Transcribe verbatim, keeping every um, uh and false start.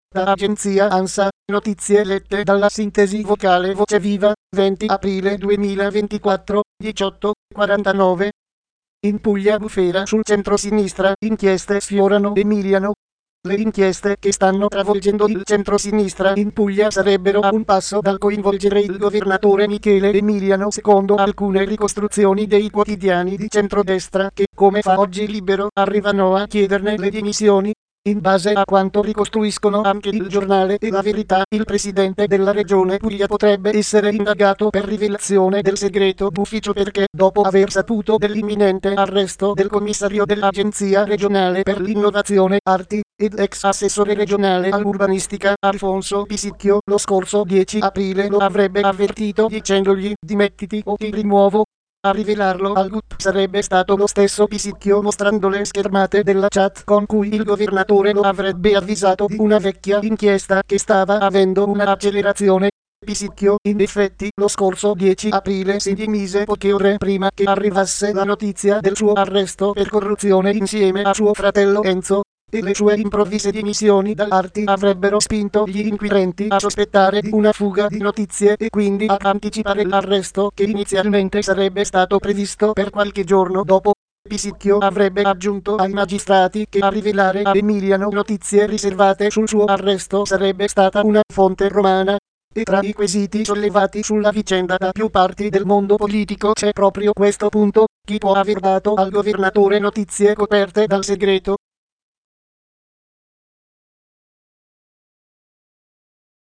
Da agenzia ANSA, notizie lette dalla sintesi vocale Voce Viva, venti aprile duemilaventiquattro, diciotto e quarantanove. In Puglia bufera sul centro-sinistra, inchieste sfiorano Emiliano. Le inchieste che stanno travolgendo il centro-sinistra in Puglia sarebbero a un passo dal coinvolgere il governatore Michele Emiliano secondo alcune ricostruzioni dei quotidiani di centrodestra che, come fa oggi Libero, arrivano a chiederne le dimissioni. In base a quanto ricostruiscono anche il giornale e La Verità, il presidente della regione Puglia potrebbe essere indagato per rivelazione del segreto d'ufficio perché, dopo aver saputo dell'imminente arresto del commissario dell'Agenzia regionale per l'innovazione Arti, ed ex assessore regionale all'urbanistica Alfonso Pisicchio, lo scorso dieci aprile lo avrebbe avvertito dicendogli dimettiti o ti rimuovo. A rivelarlo al G U P sarebbe stato lo stesso Pisicchio mostrando le schermate della chat con cui il governatore lo avrebbe avvisato di una vecchia inchiesta che stava avendo una accelerazione. Pisicchio, in effetti, lo scorso dieci aprile si dimise poche ore prima che arrivasse la notizia del suo arresto per corruzione insieme a suo fratello Enzo. E le sue improvvise dimissioni dall'Arti avrebbero spinto gli inquirenti a sospettare di una fuga di notizie e quindi ad anticipare l'arresto che inizialmente sarebbe stato previsto per qualche giorno dopo. Pisicchio avrebbe aggiunto ai magistrati che a rivelare a Emiliano notizie riservate sul suo arresto sarebbe stata una fonte romana. E tra i quesiti sollevati sulla vicenda da più parti del mondo politico c'è proprio questo punto: chi può aver dato al governatore notizie coperte dal segreto?